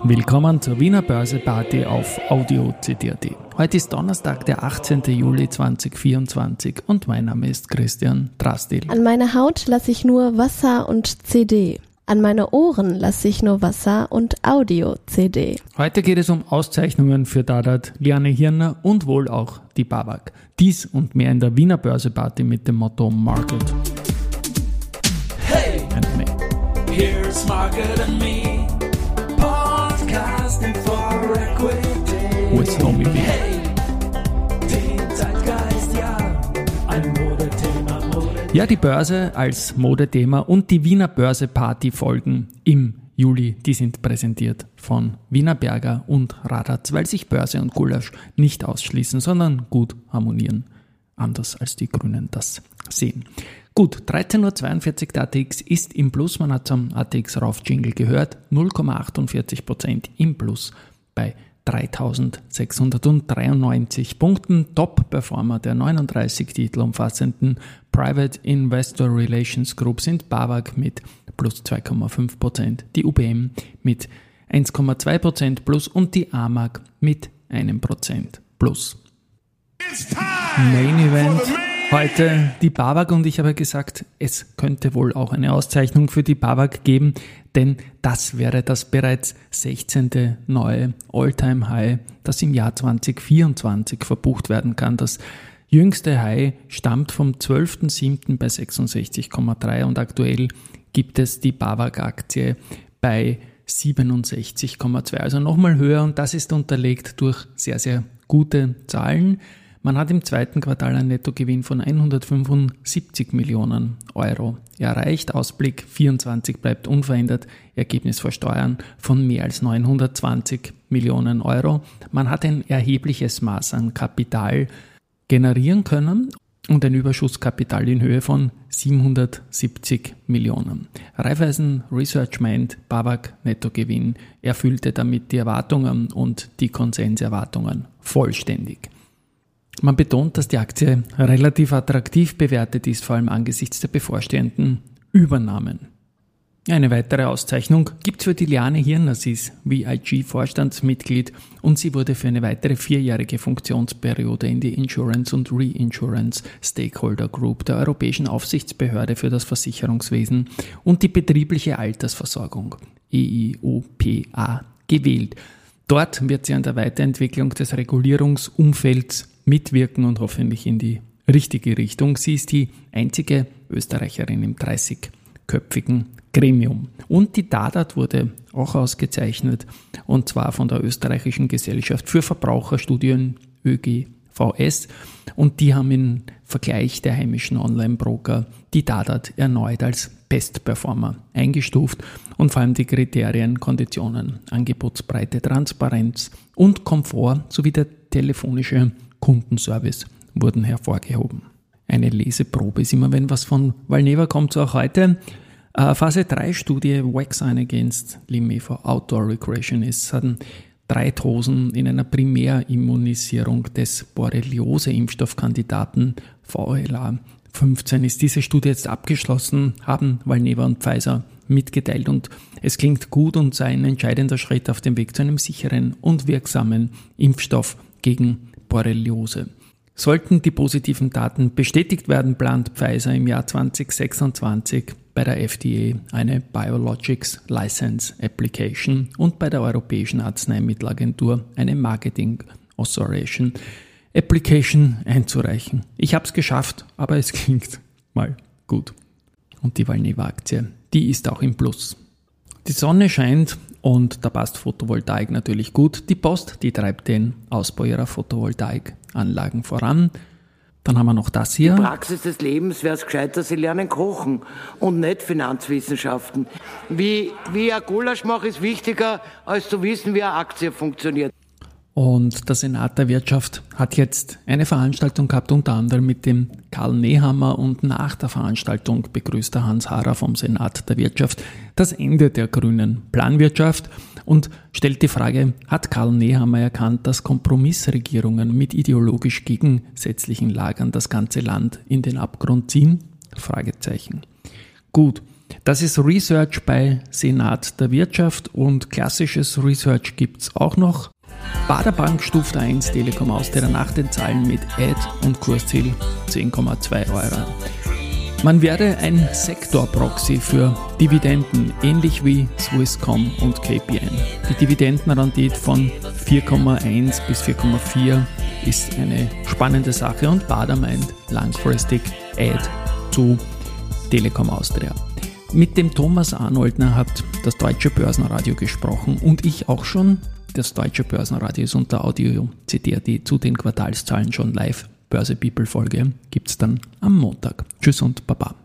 Willkommen zur Wiener Börse-Party auf Audio CD.at. Heute ist Donnerstag, der 18. Juli 2024 und mein Name ist Christian Drastil. An meine Haut lasse ich nur Wasser und CD. An meine Ohren lasse ich nur Wasser und Audio-CD. Heute geht es um Auszeichnungen für Dadat, Liane Hirner und wohl auch die BAWAG. Dies und mehr in der Wiener Börse-Party mit dem Motto Market. Hey, here's Market and Me, podcasting for equity. With Tommy B. Hey, den Zeitgeist, ja, ein Modethema. Ja, die Börse als Modethema und die Wiener Börse-Party-Folgen im Juli, die sind präsentiert von Wienerberger und Radatz, weil sich Börse und Gulasch nicht ausschließen, sondern gut harmonieren. Anders als die Grünen das sehen. Gut, 13.42 Uhr, der ATX ist im Plus, man hat zum ATX-Rauf-Jingle gehört, 0,48% im Plus bei 3.693 Punkten. Top-Performer der 39 Titel umfassenden Private Investor Relations Group sind BAWAG mit plus 2,5%, die UBM mit 1,2% plus und die AMAG mit 1% plus. Main Event heute die BAWAG und ich habe gesagt, es könnte wohl auch eine Auszeichnung für die BAWAG geben, denn das wäre das bereits 16. neue All-Time-High, das im Jahr 2024 verbucht werden kann. Das jüngste High stammt vom 12.07. bei 66,3 und aktuell gibt es die BAWAG-Aktie bei 67,2, also nochmal höher und das ist unterlegt durch sehr, sehr gute Zahlen. Man hat im zweiten Quartal einen Nettogewinn von 175 Millionen Euro erreicht. Ausblick 24 bleibt unverändert. Ergebnis vor Steuern von mehr als 920 Millionen Euro. Man hat ein erhebliches Maß an Kapital generieren können und ein Überschusskapital in Höhe von 770 Millionen. Raiffeisen Research meint, BAWAG Nettogewinn erfüllte damit die Erwartungen und die Konsenserwartungen vollständig. Man betont, dass die Aktie relativ attraktiv bewertet ist, vor allem angesichts der bevorstehenden Übernahmen. Eine weitere Auszeichnung gibt es für die Liane Hirner. Sie ist VIG-Vorstandsmitglied und sie wurde für eine weitere 4-jährige Funktionsperiode in die Insurance und Reinsurance Stakeholder Group der Europäischen Aufsichtsbehörde für das Versicherungswesen und die betriebliche Altersversorgung EIOPA gewählt. Dort wird sie an der Weiterentwicklung des Regulierungsumfelds mitwirken und hoffentlich in die richtige Richtung. Sie ist die einzige Österreicherin im 30-köpfigen Gremium. Und die Dadat wurde auch ausgezeichnet, und zwar von der Österreichischen Gesellschaft für Verbraucherstudien ÖGVS. Und die haben im Vergleich der heimischen Online-Broker die Dadat erneut als Best-Performer eingestuft und vor allem die Kriterien, Konditionen, Angebotsbreite, Transparenz und Komfort sowie der telefonische Kundenservice wurden hervorgehoben. Eine Leseprobe ist immer, wenn was von Valneva kommt, so auch heute. Phase 3 Studie Vaccine Against Lyme for Outdoor Recreationists hatten 3 Dosen in einer Primärimmunisierung des Borreliose-Impfstoffkandidaten VLA 15 ist diese Studie jetzt abgeschlossen, haben Valneva und Pfizer mitgeteilt und es klingt gut und sei ein entscheidender Schritt auf dem Weg zu einem sicheren und wirksamen Impfstoff gegen Borreliose. Sollten die positiven Daten bestätigt werden, plant Pfizer im Jahr 2026 bei der FDA eine Biologics License Application und bei der Europäischen Arzneimittelagentur eine Marketing Authorization Application einzureichen. Ich habe es geschafft, aber es klingt mal gut. Und die Valneva-Aktie, die ist auch im Plus. Die Sonne scheint und da passt Photovoltaik natürlich gut. Die Post, die treibt den Ausbau ihrer Photovoltaikanlagen voran. Dann haben wir noch das hier. Die Praxis des Lebens wäre es gescheiter, sie lernen kochen und nicht Finanzwissenschaften. Wie ein Gulasch mache, ist wichtiger, als zu wissen, wie eine Aktie funktioniert. Und der Senat der Wirtschaft hat jetzt eine Veranstaltung gehabt, unter anderem mit dem Karl Nehammer, und nach der Veranstaltung begrüßt der Hans Harrer vom Senat der Wirtschaft das Ende der grünen Planwirtschaft und stellt die Frage, hat Karl Nehammer erkannt, dass Kompromissregierungen mit ideologisch gegensätzlichen Lagern das ganze Land in den Abgrund ziehen? Fragezeichen. Gut, Das ist Research bei Senat der Wirtschaft und klassisches Research gibt's auch noch. Baderbank stuft 1, Telekom Austria nach den Zahlen mit Ad und Kursziel 10,2 €. Man werde ein Sektorproxy für Dividenden, ähnlich wie Swisscom und KPN. Die Dividendenrendite von 4,1 bis 4,4 ist eine spannende Sache und Bader meint langfristig Ad zu Telekom Austria. Mit dem Thomas Arnoldner hat das Deutsche Börsenradio gesprochen und ich auch schon. Das Deutsche Börsenradio ist unter Audio CD.at zu den Quartalszahlen schon live. Börse People Folge gibt's dann am Montag. Tschüss und Baba.